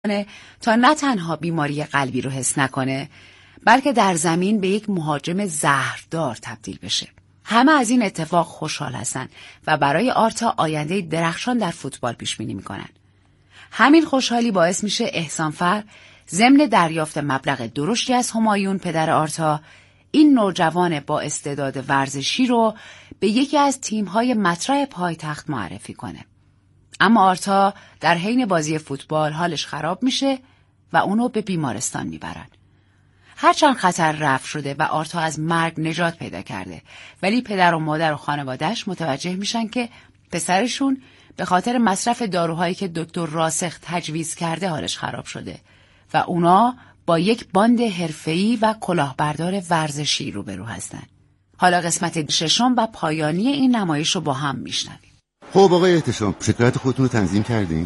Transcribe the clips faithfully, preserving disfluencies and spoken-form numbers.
تا نه تنها بیماری قلبی رو حس نکنه، بلکه در زمین به یک مهاجم زهردار تبدیل بشه. همه از این اتفاق خوشحال هستن و برای آرتا آینده درخشان در فوتبال پیش بینی میکنن. همین خوشحالی باعث میشه احسانفر ضمن دریافت مبلغ درشتی از همایون پدر آرتا، این نوجوان با استعداد ورزشی رو به یکی از تیم‌های مطرح پایتخت معرفی کنه. اما آرتا در حین بازی فوتبال حالش خراب میشه و اونو به بیمارستان میبرن. هرچند خطر رفع شده و آرتا از مرگ نجات پیدا کرده، ولی پدر و مادر و خانواده‌اش متوجه میشن که پسرشون به خاطر مصرف داروهایی که دکتر راسخ تجویز کرده حالش خراب شده و اونا با یک باند حرفه‌ای و کلاهبردار ورزشی روبرو هستن. حالا قسمت ششم و پایانی این نمایش رو با هم میشنویم. خب آقای احتشام، شکایت خودتون رو تنظیم کردین؟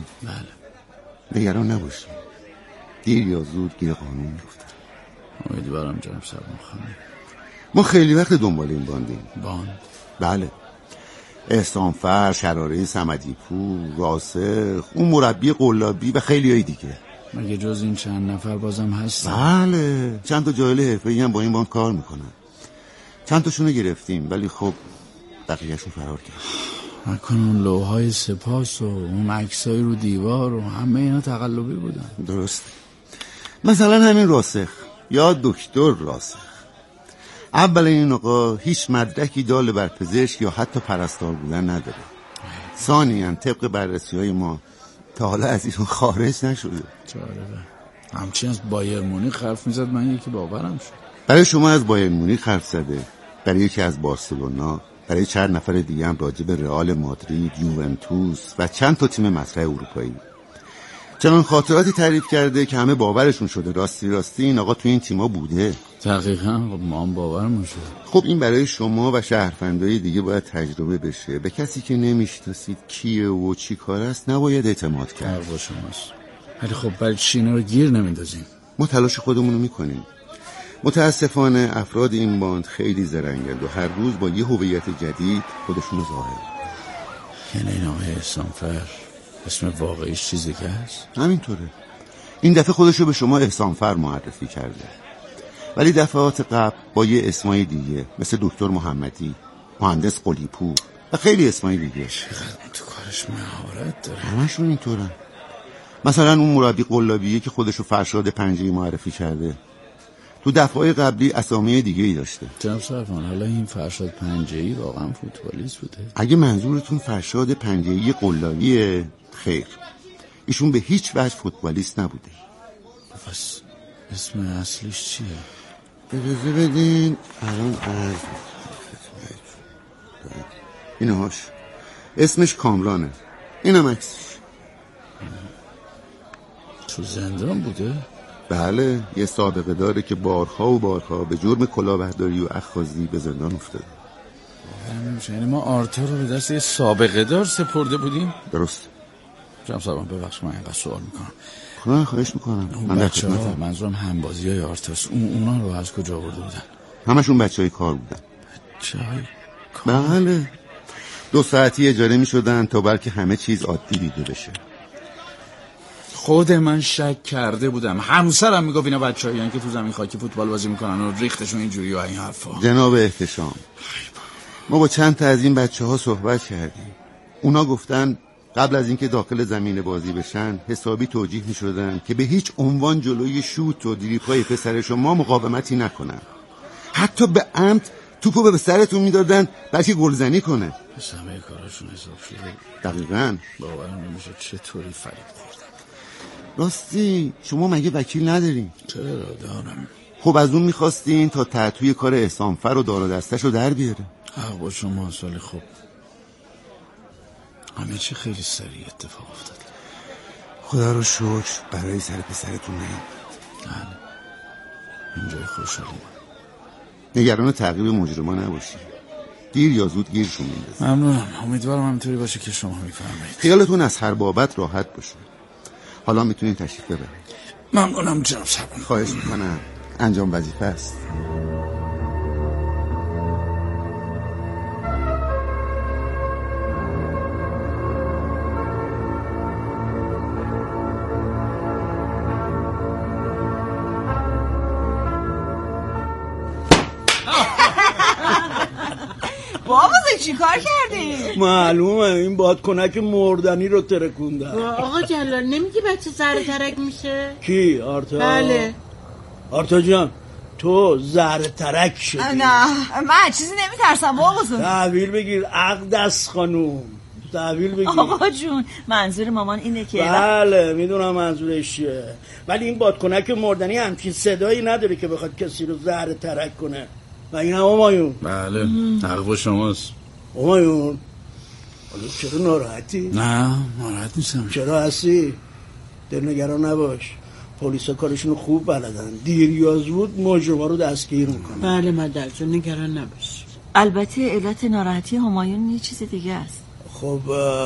بله. نگران نباشید. دیر یا زود گیر قانون میفته. امیدوارم جناب سرمان خانم. ما خیلی وقت دنبال این باندیم. باند؟ بله. احسانفر، شراره صمدی پور، راسخ، اون مربی قلابی و خیلی های دیگه. مگه جز این چند نفر بازم هستن؟ بله. چند تا جاهل حرفه‌ای هم با این باند کار میکنن. چند تاشونو گرفتیم ولی خب بقیه‌شون فرار کردن. نکنه اون لوحای سپاس و اون عکسای رو دیوار و همه اینا تقلبی بودن. درست. مثلا همین راسخ یا دکتر راسخ، اول این آقا هیچ مدرکی دال بر پزشک یا حتی پرستار بودن نداره. ثانیاً طبق بررسی های ما تا حالا از ایشون خارج نشده. جالبه. همچین از بایر مونیخ حرف میزد من یکی باورم شد. برای شما از بایر مونیخ حرف زده، برای یکی از بارسلونا، برای چند نفر دیگه هم راجع به رئال مادرید، یوونتوس و چند تا تیم مطرح اروپایی. چنان خاطراتی تعریف کرده که همه باورشون شده راستی راستی این آقا تو این تیما بوده. دقیقاً. خب ما هم باورمون شد. خب این برای شما و شهروندای دیگه باید تجربه بشه. به کسی که نمیشناسید کیه و چی کار است نباید اعتماد کرد. حق با شماست. ولی خب برای چی اینا رو گیر نمیندازیم؟ ما تلاش خودمون رو میکنیم. متاسفانه افراد این باند خیلی زرنگند و هر روز با یه هویت جدید خودشون رو ظاهر. یعنی این آقای احسانفر اسم واقعیش چیزی که هست؟ همینطوره. این دفعه خودشو به شما احسانفر معرفی کرده، ولی دفعات قبل با یه اسمای دیگه مثل دکتر محمدی، مهندس قلیپور و خیلی اسمای دیگه. چقدر تو کارش مهارت داره. همشون اینطورن. مثلا اون مربی قلابیه که خودشو فرشاد پنجه‌ای معرفی کرده، تو دفعه قبلی اسامی دیگه ای داشته. جناب سرفان، حالا این فرشاد پنجه‌ای واقعا فوتبالیست بوده؟ اگه منظورتون فرشاد پنجه‌ای قلابیه، خیر، ایشون به هیچ وجه فوتبالیست نبوده. پس اسم اصلیش چیه؟ اجازه بدین الان عرض اینهاش. اسمش کامرانه. اینم عکسش. تو زندان بوده؟ بله، یه سابقه داره که بارها و بارها به جرم کلاهبرداری و اخاذی به زندان افتاده. یعنی ما آرتا رو به دست یه سابقه دار سپرده بودیم؟ درست. جناب سربان ببخش من اینقدر سوال میکنم. خدا خواهش میکنم. من بچه ها منظورم همبازی های آرتاست. اون اونا رو از کجا آورده بودن؟ همشون بچه های کار بودن. بچه های کار؟ بله. دو ساعتی اجاره میشدن تا بلکه همه چیز عادی دیده بشه. خود من شک کرده بودم. همسرم میگفت اینا بچه‌هایی که تو زمین خاکی فوتبال بازی میکنن و ریختشون اینجوری و این حرفا. جناب احتشام، ما با چند تا از این بچه‌ها صحبت کردیم. اونا گفتن قبل از اینکه داخل زمین بازی بشن حسابی توجیه میشدن که به هیچ عنوان جلوی شوت و دریبل‌های پسر شما مقاومتی نکنن. حتی به عمد توپو به سرتون میدادن بلکه گلزنی کنه. پس همه کاراشون حساب شده. دقیقاً. باورم نمیشه چطوری فریب خوردن. راستی شما مگه وکیل ندارین؟ چرا دارم. خب از اون میخواستین تا تعطوی کار احسانفر و دار و دستش رو در بیاره. حق با شما سالی. خب همه چی خیلی سریع اتفاق افتاد. خدا رو شکر برای سر پسرتون نیامد. بله، اینجای خوشحالی. نگران تعقیب مجرما نباشی. دیر یا زود گیرشون میندازه. ممنونم. امیدوارم همینطوری باشه که شما میفهمید. خیالتون از هر بابت راحت باشه. حالا میتونین تشریف ببرید. ممنونم جناب سربان. خواهش میکنم. انجام وظیفه است. چیکار کردی؟ معلومه این بادکنک مردنی رو ترکوندن. آقا جلال نمیگی بچه زهر ترک میشه؟ کی؟ آرتا؟ بله. آرتا جان تو زهر ترک شدی. نه من چیزی نمیترسم بابا بزرگ. تحویل بگیر اقدس خانوم، تحویل بگیر. آقا جون منظور مامان اینه که بله میدونم منظورش چیه، ولی این بادکنک مردنی همچین صدایی نداره که بخواد کسی رو زهر ترک کنه. و این هم همایون. بله حق با شماست همایون. حالا چرا ناراحتی؟ نه ناراحت نیستم. چرا هستی؟ دلنگران نباش، پلیسا کارشونو خوب بلدن، دیر یا زود مجرما رو دستگیر میکنن. بله مادر جون نگران نباش. البته علت ناراحتی همایون یه چیز دیگه است. خب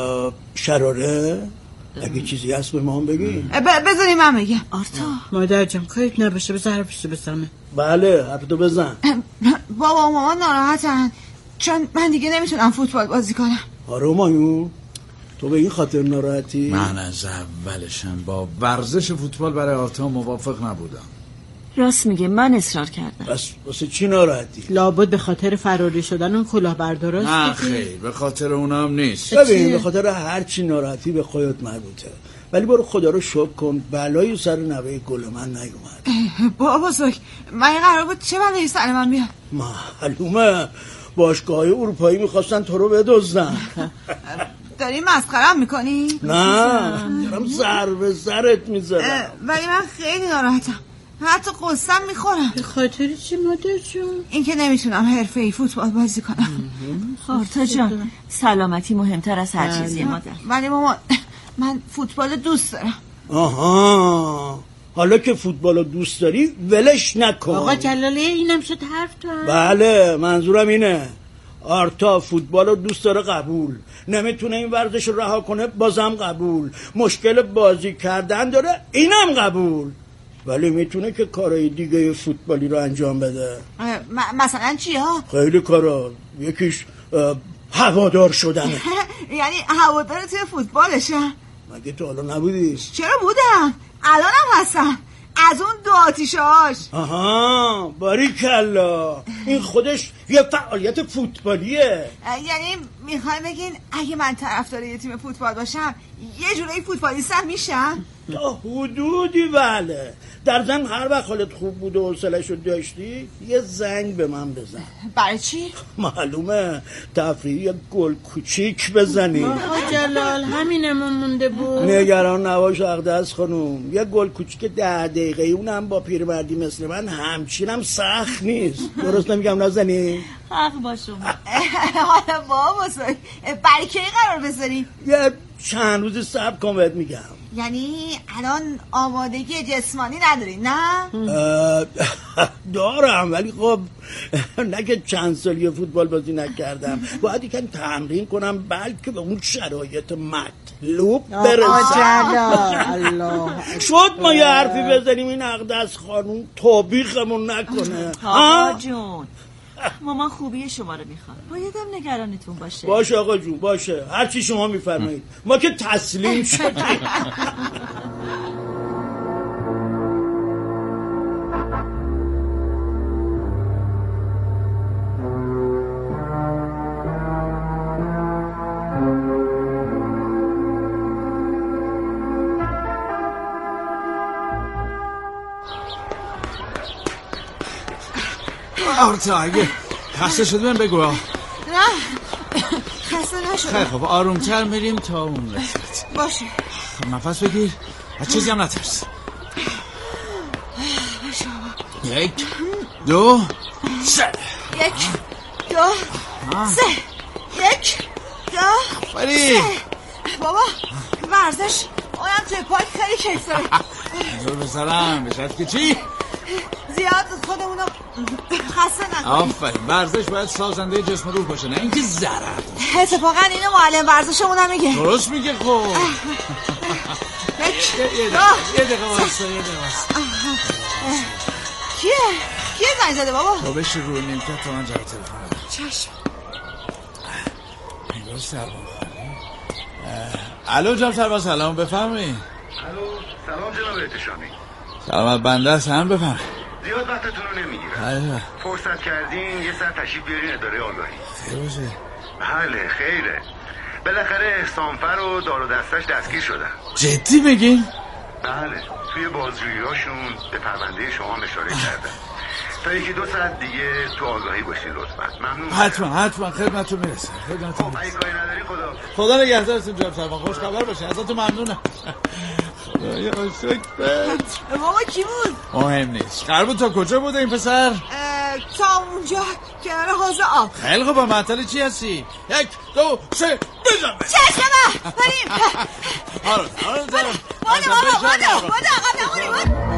شراره اگه چیزی هست به ما هم بگی. بذاری من بگم. آرتا مادر جون کاریت نباشه بذار حرفشو بزنه. بله حرفتو بزن. بابا و مامان ناراحتن چون من دیگه نمیتونم فوتبال بازی کنم. آره مایون تو به این خاطر ناراحتی؟ من از اولشم با ورزش فوتبال برای آرتا موافق نبودم. راست میگه من اصرار کردم. بس واسه چی ناراحتی؟ لابد به خاطر فراری شدن اون کلاهبرداراست. نه خیر به خاطر اونم نیست. ببین به خاطر هر چی ناراحتی به خودت مربوطه، ولی برو خدا رو شکر کن بلایی سر نوه گل من نیومد. بابا بزرگ من قرار بود چه بلایی سر من بیاد؟ معلومه باشگاه‌های اروپایی میخواستن تو رو بدزدن. داری مسخره‌ام میکنی؟ نه دارم ضربه سرت میزنم. ولی من خیلی ناراحتم، حتی قصه‌ام میخورم. به خاطر چی مادر جون؟ این که نمیتونم حرفه‌ای فوتبال بازی کنم. آرتا جان سلامتی مهمتر از هر چیزیه مادر. ولی مامان من فوتبال دوست دارم. آها حالا که فوتبال رو دوست داری ولش نکن. آقا جلاله اینم شد حرف تو. بله منظورم اینه آرتا فوتبال رو دوست داره قبول، نمیتونه این ورزش رو رها کنه بازم قبول، مشکل بازی کردن داره اینم قبول، ولی میتونه که کارهای دیگه فوتبالی رو انجام بده. مثلا چی ها؟ خیلی کارا، یکیش هوادار شدنه. یعنی هوادار توی فوتبالشه؟ مگه تو حالا نبودی؟ چرا بودم، الانم هستم، از اون دو آتیشاش. آها باریکلا، این خودش یه فعالیت فوتبالیه. یعنی میخوای بگین اگه من طرفدار یه تیم فوتبال باشم یه جورایی فوتبالیستم میشم؟ تا حدودی بله. در ضمن هر وقت حالت خوب بود و حوصله‌شو داشتی یه زنگ به من بزن. برای چی؟ معلومه تفریحی یه گل کوچیک بزنی. آقا جلال همینمون مونده بود. نگران نباش اقدس خانوم، یه گل کوچیک ده دقیقه اونم با پیرمردی مثل من همچینم سخت نیست. درست نمیگم نازنین؟ حق با شما. حالا بابا بزرگ برای کی قرار بذاریم؟ یه چند روز صبر کن بهت میگم. یعنی الان آمادگی جسمانی نداری نه؟ دارم ولی خب نه که چند سالی فوتبال بازی نکردم، باید یکم تمرین کنم بلکه به اون شرایط مطلوب برسم. الله شد ما یه حرفی بزنیم این اقدس خانوم توبیخمون نکنه. آقا جون مامان خوبی شما رو میخواد، بایدم نگرانتون باشه. باشه آقا جون باشه، هر چی شما میفرمایید، ما که تسلیم شدیم. آرتا اگه خسته شدی من بگو. نه خسته نشدم. خیلی خب آرومتر میریم تا اون رسید. باشه خب نفس بگیر، از چیزی هم نترس. باشه یک دو سه. یک دو سه. یک دو بری سه. بابا ورزش اونم توی پاک خیلی کیف داره. زور بسرم به شرط که چی؟ زیاد خودمونو خسته نکنیم. آفرین، ورزش باید سازنده جسم روح باشه نه اینکه ضرر. اتفاقا اینو معلم ورزشمون هم میگه. درست میگه. خب یک یه دقیقه یه دقیقه واسه یه دقیقه واسه. کیه؟ کیه زنگ زده بابا؟ تو بشی روی نیمکت تا من جواب تلفن بدم. چشم. انگار سربان الو جناب سربان سلام بفرمایید. الو سلام جناب احتشامی. سلامت بنده است هم بفرمایید. زیاد وقتتون رو نمیگیرم. فرصت کردین یه سر تشریف بیارین اداره آگاهی. خیلی باشه. بله خیره. بالاخره احسانفر و دار و دستش دستگیر شدن. جدی میگین؟ بله توی بازجویی‌هاشون به پرونده شما اشاره کردن. تا یکی دو ساعت دیگه تو آگاهی باشین لطفا. ممنون. حتما حتما خدمتتون میرسه. خدمتتون خب اگه کاری نداری خدا خدا نگهدارتون جناب سروان. خوش خبر باشه. ازتون ممنونم. خدایا شکرت. بابا کی بود؟ مهم نیست. قربون تا کجا بوده این پسر؟ تا اونجا کنار حوض آب. خیلی خوب. معطل چی هستی؟ یک دو سه بزن. چشمه بریم. آره آره بودو بابا بودو بودو آقا نمونی بود.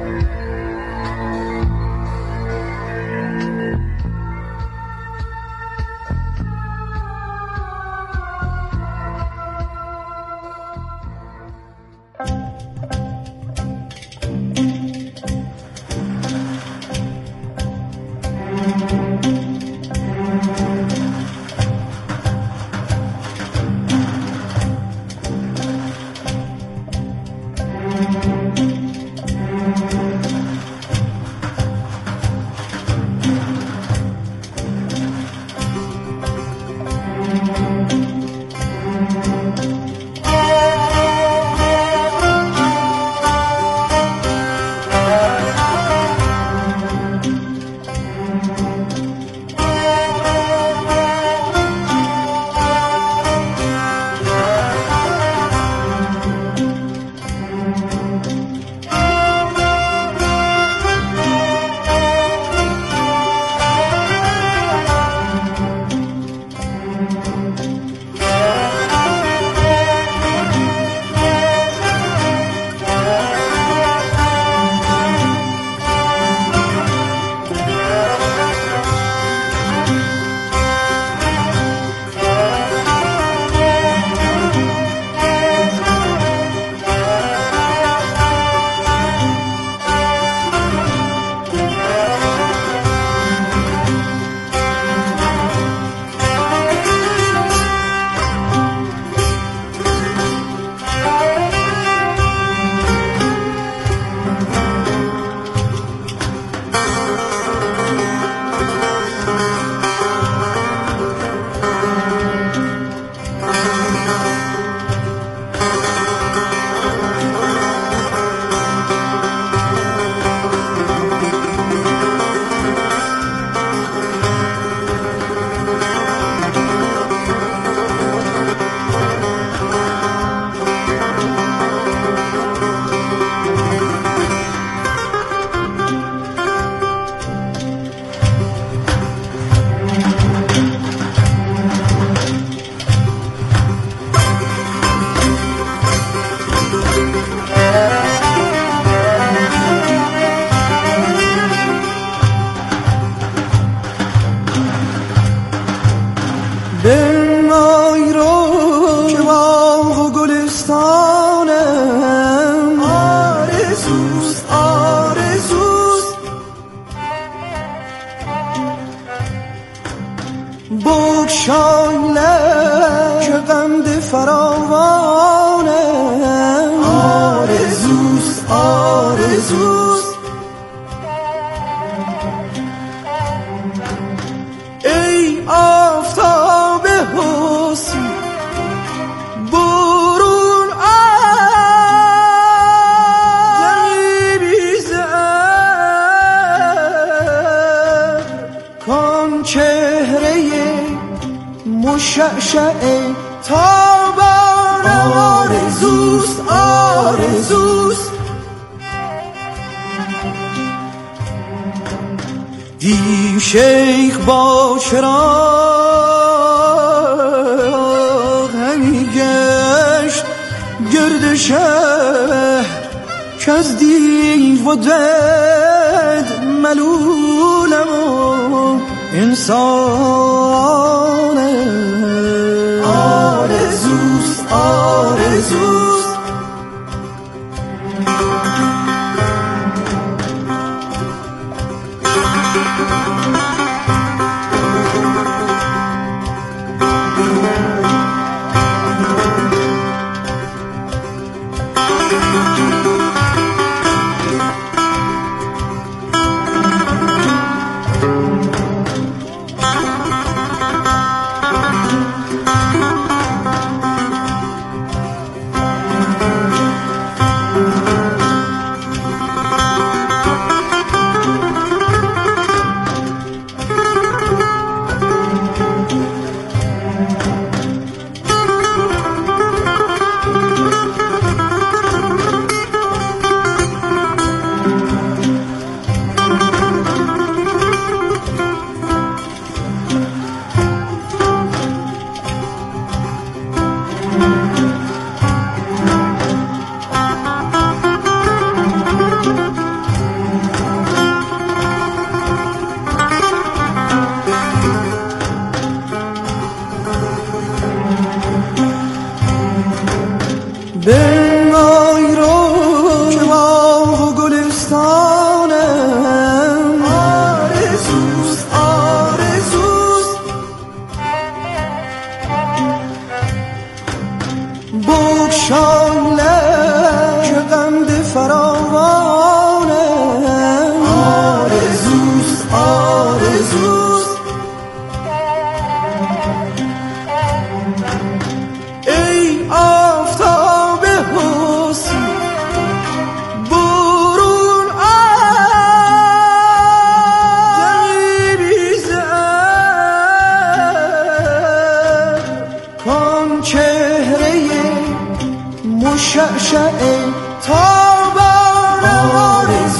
مشعشعه تابان آرزوست آرزوست دیم شیخ با چراغ همی گشت گرد شهر که از دیو و دد ملولم و انسانه آرزوست آرزوست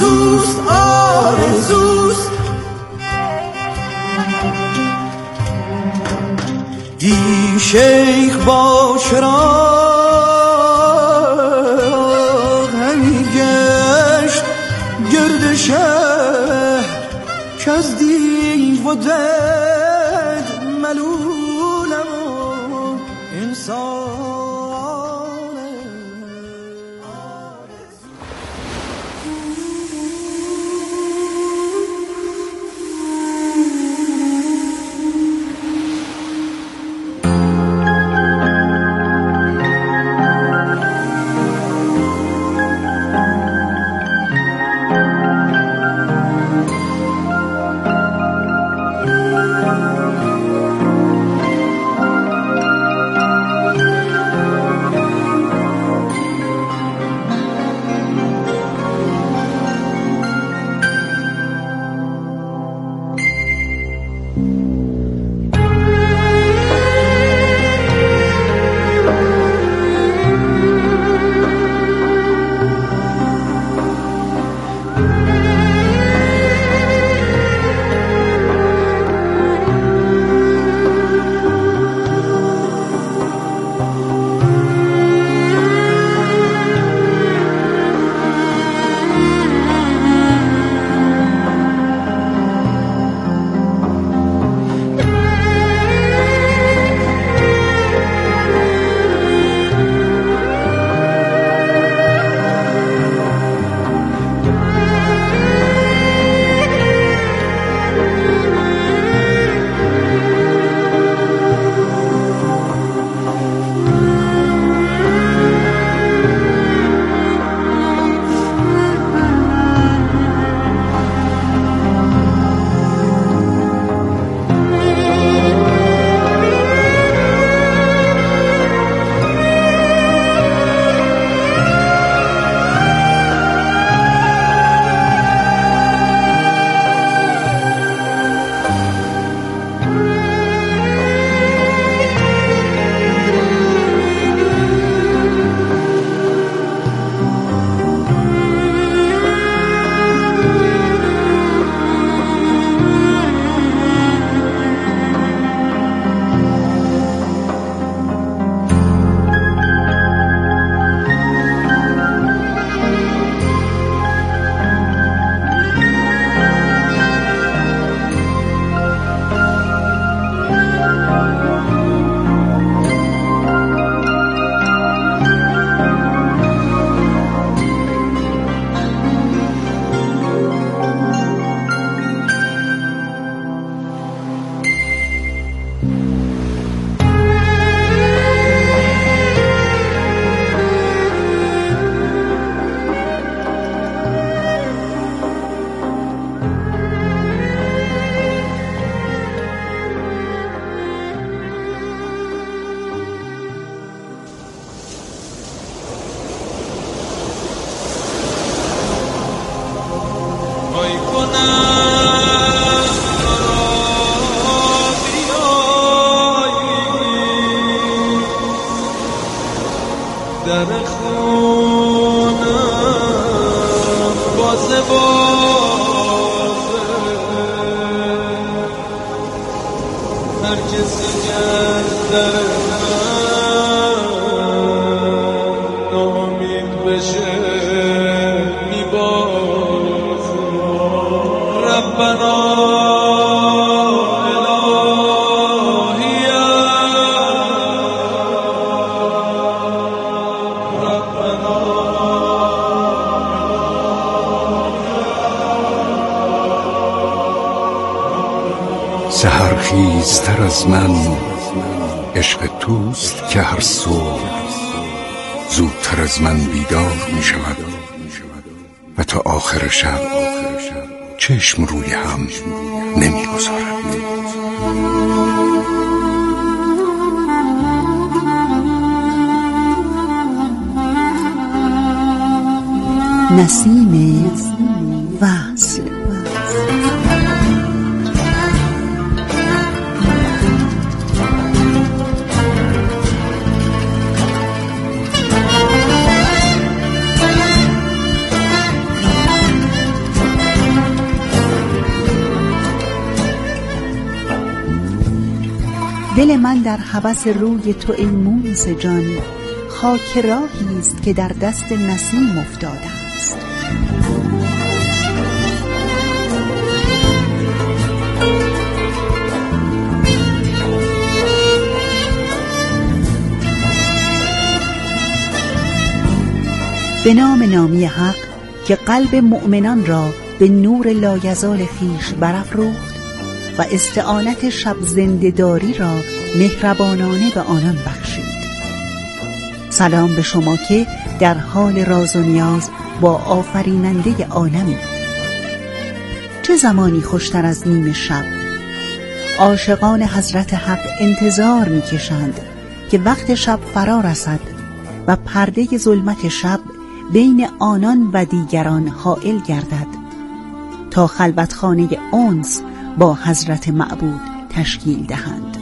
آرزوست آرزوست دی شیخ با چراغ همی گشت گرد شهر که از دیو و دد ملولم و انسان در خونم بازه بازه هر کسی که در من نامید بشه میبازه ربنا سحرخیزتر از من عشق توست که هر صبح زودتر از من بیدار می شود و تا آخر شب چشم روی هم نمی گذارد. نسیم وصل. دل من در هوس روی تو ای مونس جان، خاک راهی است که در دست نسیم افتاده است. به نام نامی حق که قلب مؤمنان را به نور لایزال خویش برافروخت و استعانت شب زنده‌داری را مهربانانه به آنان بخشید. سلام به شما که در حال راز و نیاز با آفریننده عالمی. چه زمانی خوشتر از نیم شب؟ عاشقان حضرت حق انتظار می‌کشند که وقت شب فرا رسد و پرده ظلمت شب بین آنان و دیگران حائل گردد تا خلوتخانه انس با حضرت معبود تشکیل دهند.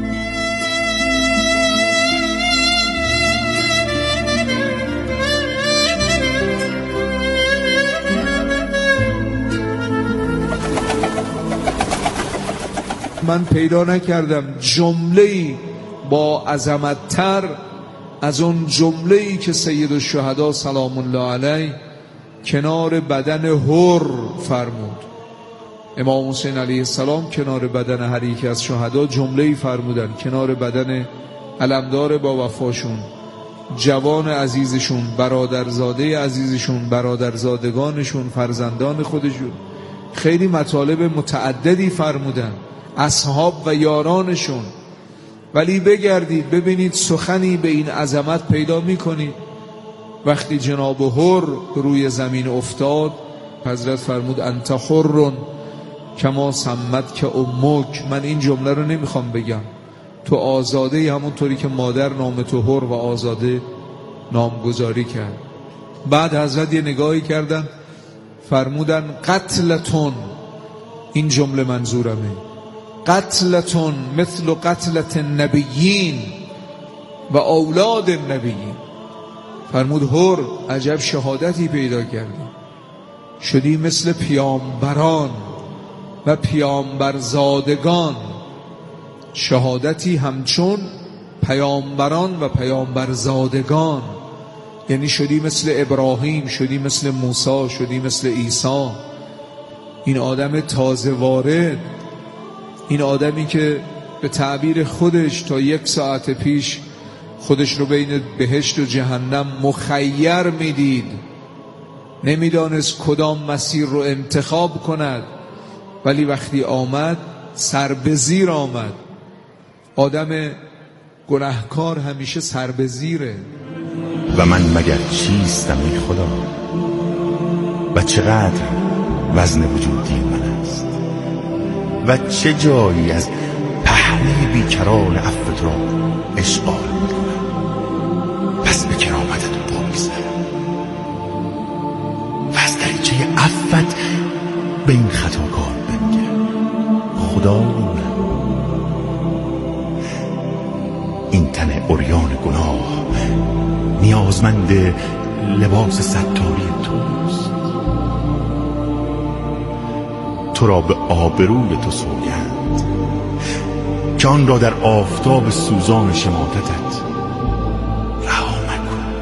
من پیدا نکردم جمله‌ای با عظمت‌تر از اون جمله‌ای که سید الشهدا سلام الله علیه کنار بدن حر فرمود. امام حسین علیه السلام کنار بدن هر یک از شهدا جمله‌ای فرمودن، کنار بدن علمدار با وفاشون، جوان عزیزشون، برادرزاده عزیزشون، برادرزادگانشون، فرزندان خودشون، خیلی مطالب متعددی فرمودن، اصحاب و یارانشون. ولی بگردید ببینید سخنی به این عظمت پیدا میکنید. وقتی جناب حر روی زمین افتاد، حضرت فرمود انت حر کما سمت که امک. من این جمله رو نمیخوام بگم، تو آزاده همونطوری که مادر نام تو حر و آزاده نامگذاری کرد. بعد حضرت یه نگاهی کردن فرمودن قتلتون، این جمله منظورمه، قتلتون مثل قتلت النبیین و اولاد النبیین. فرمود حر عجب شهادتی پیدا کردی، شدی مثل پیامبران و پیامبرزادگان، شهادتی همچون پیامبران و پیامبرزادگان، یعنی شدی مثل ابراهیم، شدی مثل موسی، شدی مثل عیسی. این آدم تازه وارد، این آدمی که به تعبیر خودش تا یک ساعت پیش خودش رو بین بهشت و جهنم مخیر میدید، نمیدانست کدام مسیر رو انتخاب کند، ولی وقتی آمد سر به زیر آمد. آدم گناهکار همیشه سر به زیره. و من مگر چیستم ای خدا و چقدر وزن وجودی من است و چه جایی از پهنه بیکران عفو تو را اشغال می‌کنم. پس به کرامتت پا می‌ذارم و از دریچه عفوت به این خطاکار بنگر. خدا من این تن عریان گناه نیازمند لباس ستاری توست. تو را به آبروی تو سوگند که آن را در آفتاب سوزان شماتتت رها مکن.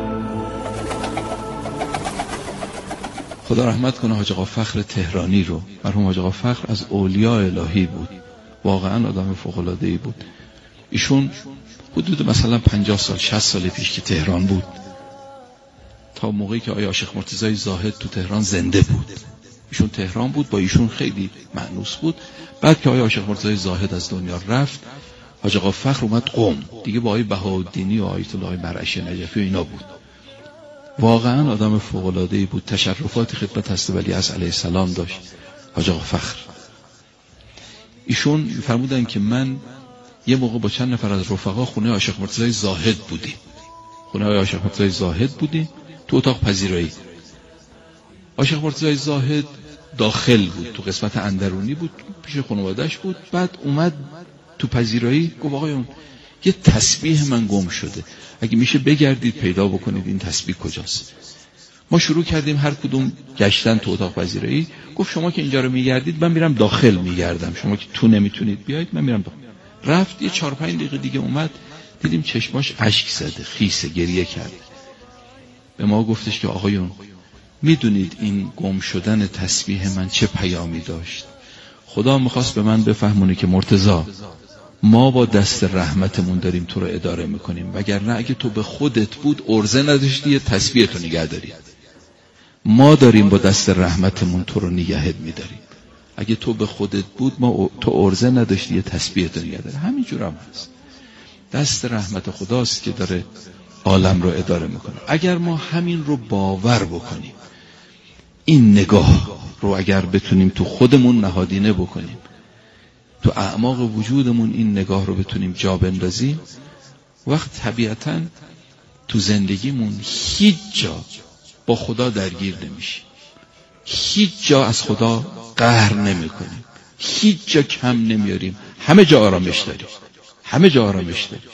خدا رحمت کنه حاج آقا فخر تهرانی رو. مرحوم حاج آقا فخر از اولیاء الهی بود، واقعا آدم فوق‌العاده‌ای بود. ایشون حدود مثلا پنجاه سال شصت سال پیش که تهران بود، تا موقعی که آقای شیخ مرتضی زاهد تو تهران زنده بود، ایشون تهران بود، با ایشون خیلی مأنوس بود. بعد که آقای شیخ مرتضی زاهد از دنیا رفت، حاج آقا فخر اومد قم، دیگه با آقای بهاءالدینی و آیت الله مرعشی نجفی و اینا بود. واقعا آدم فوق‌العاده‌ای بود. تشرفات خدمت حضرت ولیعصر علیه السلام داشت حاج آقا فخر. ایشون فرمودن که من یه موقع با چند نفر از رفقا خونه آقای شیخ مرتضی زاهد بودیم، خونه آقای شیخ مرتضی زاهد بودیم، تو اتاق پذیرایی. آقای شیخ مرتضی زاهد داخل بود، تو قسمت اندرونی بود، پیش خانواده‌اش بود. بعد اومد تو پذیرایی گفت آقایون یه تسبیح من گم شده، اگه میشه بگردید پیدا بکنید این تسبیح کجاست. ما شروع کردیم هر کدوم گشتن تو اتاق پذیرایی. گفت شما که اینجا رو میگردید من میرم داخل میگردم، شما که تو نمیتونید بیاید من میرم داخل. رفت یه چهار پنج دقیقه دیگه اومد، دیدیم چشماش اشک زده، خیسه، گریه کرد. به ما گفتش که آقایون میدونید این گم شدن تسبیح من چه پیامی داشت؟ خدا میخواست به من بفهمونه که مرتضی ما با دست رحمتمون داریم تو رو اداره میکنیم، وگرنه اگه تو به خودت بود ارزه نداشتی یه تسبیح تو نگه داری. ما داریم با دست رحمتمون تو رو نگهت میداریم. اگه تو به خودت بود ما تو ارزه نداشتی یه تسبیح تو نگه داری. همینجور هم هست. دست رحمت خداست که داره عالم رو اداره میکنه. اگر ما همین رو باور بکنیم، این نگاه رو اگر بتونیم تو خودمون نهادینه بکنیم، تو اعماق وجودمون این نگاه رو بتونیم جا بندازیم، وقت طبیعتاً تو زندگیمون هیچ جا با خدا درگیر نمیشیم، هیچ جا از خدا قهر نمی کنیم، هیچ جا کم نمیاریم، همه جا آرامش داریم، همه جا آرامش داریم.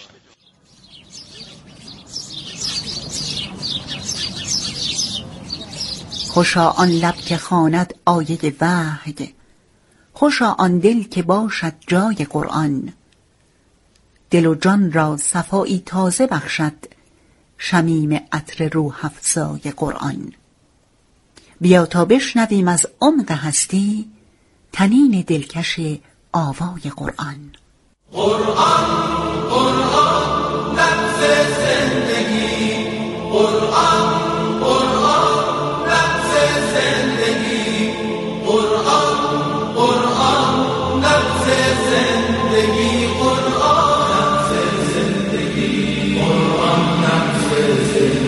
خوشا آن لب که خواند آیه وحد، خوشا آن دل که باشد جای قرآن. دل و جان را صفایی تازه بخشد، شمیم عطر روح افزای قرآن. بیا تا بشنویم از عمق هستی، طنین دلکش آوای قرآن. قرآن قرآن نبض زندگی، قرآن قرآن نبض زندگی، قرآن قرآن نبض زندگی، قرآن نبض زندگی، قرآن نبض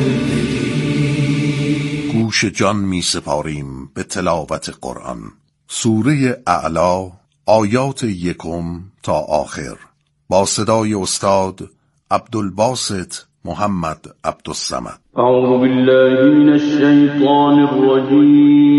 زندگی. گوش جان می سپاریم به تلاوت قرآن. سوره اعلی آیات یکم تا آخر با صدای استاد عبدالباسط محمد عبدالصمد. اعوذ بالله من الشیطان الرجیم.